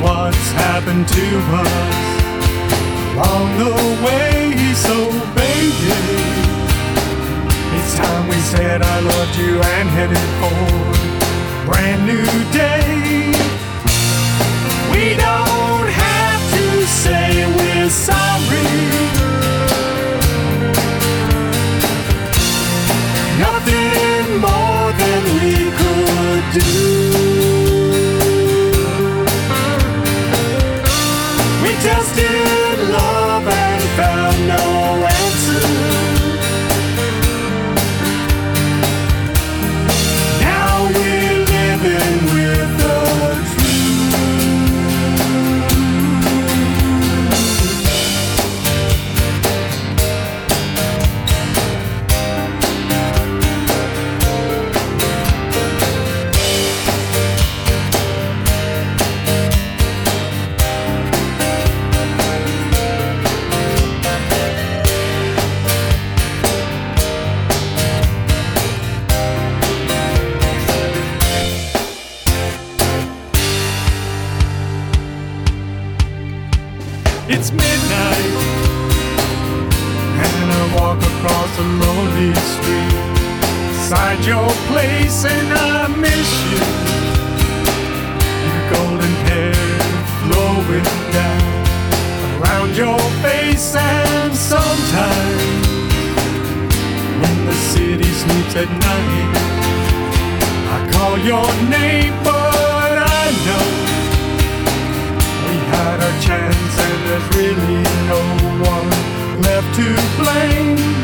what's happened to us. Along the way, so baby, it's time we said I loved you and headed for a brand new day. We don't have to say we're sorry. Nothing more than we could do. We tested love and found no answer. Now we're living with the It's midnight, and I walk across a lonely street beside your place, and I miss you. Your golden hair flowing down around your face, and sometimes when the city sleeps at night, I call your name, but I know we had our chance and there's really no one left to blame.